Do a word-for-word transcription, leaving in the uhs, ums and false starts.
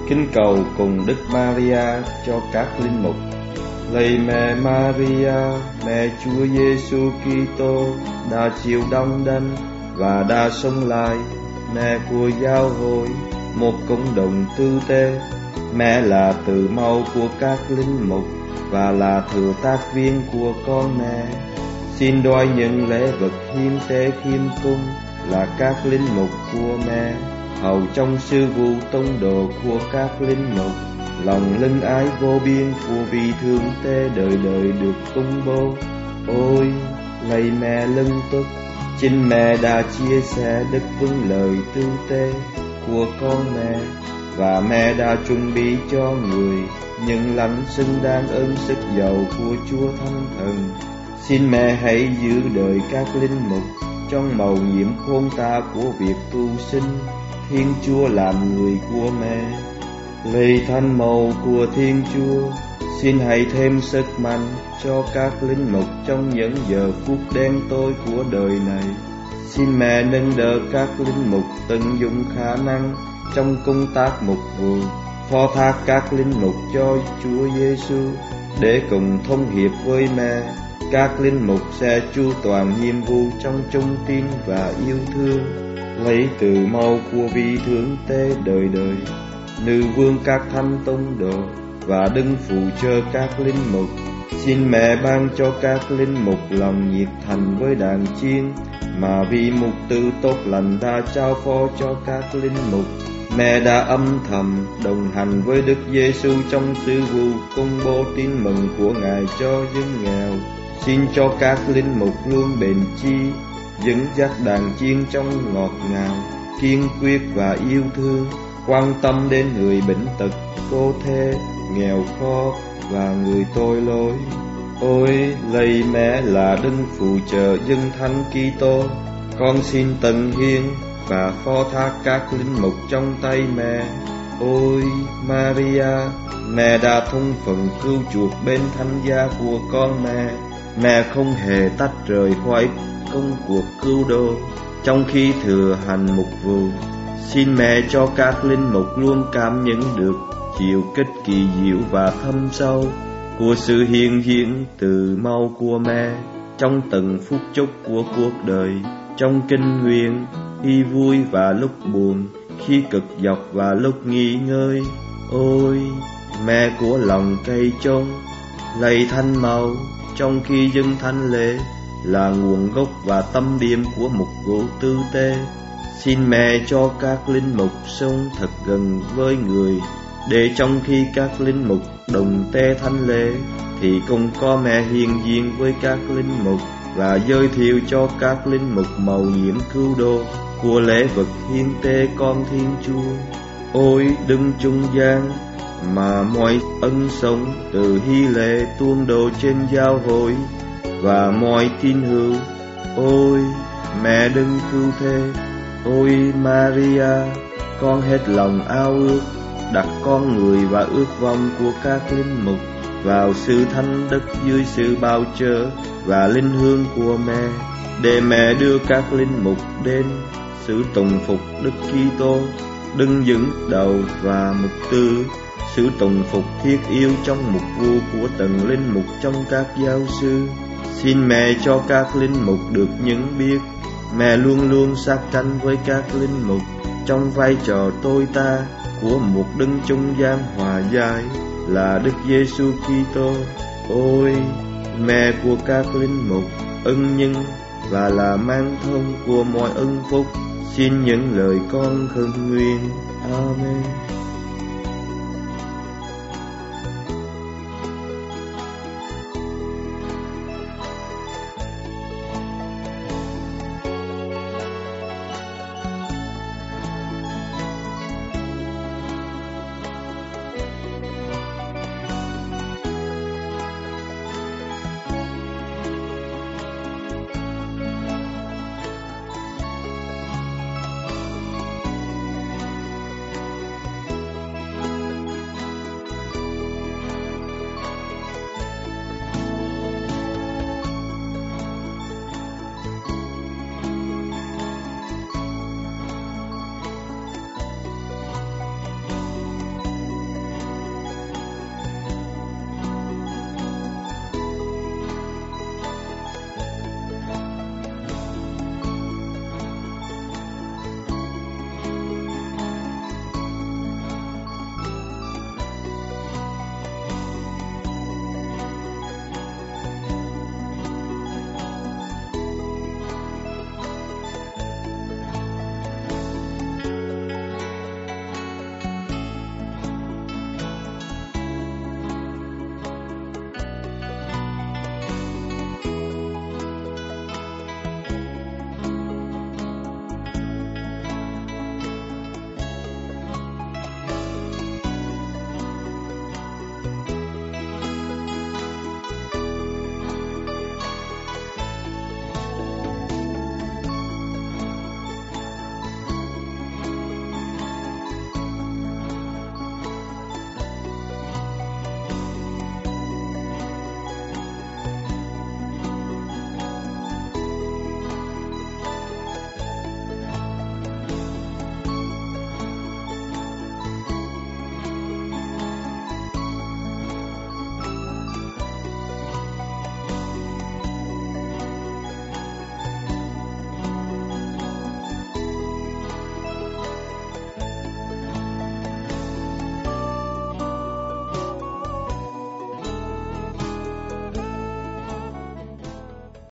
Kính cầu cùng Đức Maria cho các linh mục. Lạy mẹ Maria, mẹ Chúa Giêsu Kitô đã chịu đóng đinh và đã sống lại, mẹ của giáo hội, một cộng đồng tư tế. Mẹ là tử mẫu của các linh mục và là thừa tác viên của con mẹ. Xin đoái những lễ vật hiến tế khiêm cung là các linh mục của mẹ, hầu trong sự vụ tông đồ của các linh mục. Lòng lưng ái vô biên của vị thượng tế đời đời được công bố. Ôi lạy mẹ lưng túc, chính mẹ đã chia sẻ đức vâng lời tư tế của con mẹ, và mẹ đã chuẩn bị cho người những lãnh xứng đáng ơn sức giàu của Chúa Thánh Thần. Xin mẹ hãy giữ đời các linh mục trong mầu nhiệm khôn ta của việc tu sinh. Thiên Chúa làm người của mẹ. Lạy Thánh Mẫu của Thiên Chúa, xin hãy thêm sức mạnh cho các linh mục trong những giờ phút đen tối của đời này. Xin mẹ nâng đỡ các linh mục tận dụng khả năng trong công tác mục vụ, phó thác các linh mục cho Chúa Giêsu để cùng thông hiệp với mẹ. Các linh mục sẽ chu toàn nhiệm vụ trong trung tín và yêu thương. Lấy từ màu của vị thượng tế đời đời, nữ vương các thánh tông đồ và đấng phụ trợ các linh mục. Xin mẹ ban cho các linh mục lòng nhiệt thành với đàn chiên mà vị mục tử tốt lành đã trao phó cho các linh mục. Mẹ đã âm thầm đồng hành với Đức Giêsu trong sự vụ công bố tin mừng của Ngài cho dân nghèo. Xin cho các linh mục luôn bền chi dẫn dắt đàn chiên trong ngọt ngào, kiên quyết và yêu thương, quan tâm đến người bệnh tật, cô thế, nghèo khó và người tội lỗi. Ôi lạy mẹ là đấng phụ trợ dân thánh Kitô, con xin tận hiến và phó thác các linh mục trong tay mẹ. Ôi Maria, mẹ đã thông phận cứu chuộc bên thánh giá của con mẹ. Mẹ không hề tách rời khỏi công cuộc cứu độ trong khi thừa hành mục vụ. Xin mẹ cho các linh mục luôn cảm nhận được chiều kích kỳ diệu và thâm sâu của sự hiện diện từ màu của mẹ trong từng phút chốc của cuộc đời, trong kinh nguyện, khi vui và lúc buồn, khi cực nhọc và lúc nghỉ ngơi. Ôi mẹ của lòng cây trông, lạy Thánh Mẫu, trong khi dâng thánh lễ là nguồn gốc và tâm điểm của mục vụ tư tế, xin mẹ cho các linh mục sống thật gần với người, để trong khi các linh mục đồng tế thánh lễ thì cùng có mẹ hiện diện với các linh mục và giới thiệu cho các linh mục mầu nhiệm cứu độ của lễ vật hiến tế con Thiên Chúa. Ôi đấng trung gian mà mọi ân sống từ hy lễ tuôn đổ trên giáo hội và mọi tín hữu. Ôi mẹ đấng cứu thế, ôi Maria, con hết lòng ao ước đặt con người và ước vọng của các linh mục vào sự thánh đức dưới sự bao chở và linh hương của mẹ, để mẹ đưa các linh mục đến sự tùng phục Đức Kitô, đấng dẫn đầu và mục tư, sự tùng phục thiết yêu trong mục vụ của từng linh mục trong các giáo sư. Xin mẹ cho các linh mục được những biết mẹ luôn luôn sát cánh với các linh mục trong vai trò tôi ta của một đấng trung gian hòa giải là Đức Giêsu Kitô. Ôi mẹ của các linh mục, ân nhân và là mang thông của mọi ân phúc, xin những lời con khẩn nguyện. Amen.